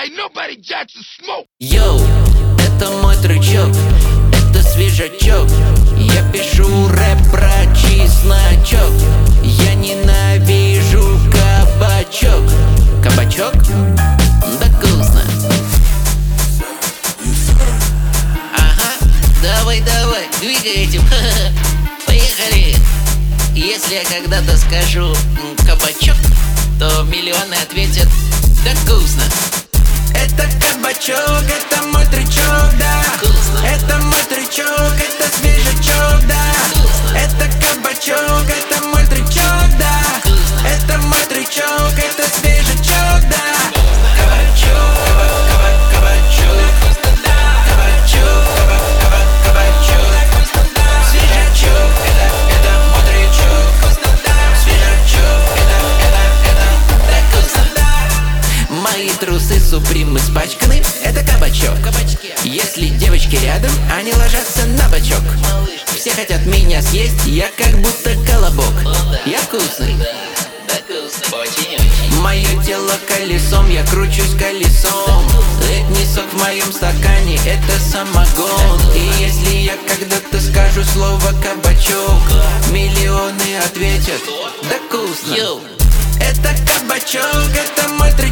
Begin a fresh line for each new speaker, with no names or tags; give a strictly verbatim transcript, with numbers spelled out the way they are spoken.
Йоу, это мой трючок, это свежачок. Я пишу рэп про чесночок. Я ненавижу кабачок. Кабачок? Да вкусно. Ага, давай, давай, двигай этим. Поехали. Если я когда-то скажу кабачок, то миллионы ответят: да вкусно.
Это кабачок, это мой трючок, да.
Вкусно.
Это мой трючок, это свежачок, да.
Вкусно.
Это кабачок, это мой трючок, да.
Вкусно.
Это мой трючок, это свежачок, да.
Кабачок,
Кабачок, кабачок, кабачок, свежачок, это, это мой трючок, свежачок, это, это, это,
да вкусно.
да.
Мои трусы суприм испачканы, это кабачок.
Кабачки.
Если девочки рядом, они ложатся на бочок. Все хотят меня съесть, я как будто колобок. Я вкусный.
Да вкусно, очень-очень.
Мое тело колесом, я кручусь колесом. Летний сок в моем стакане, это самогон. И если я когда-то скажу слово кабачок, миллионы ответят: да вкусно.
Это кабачок, это мой трючок.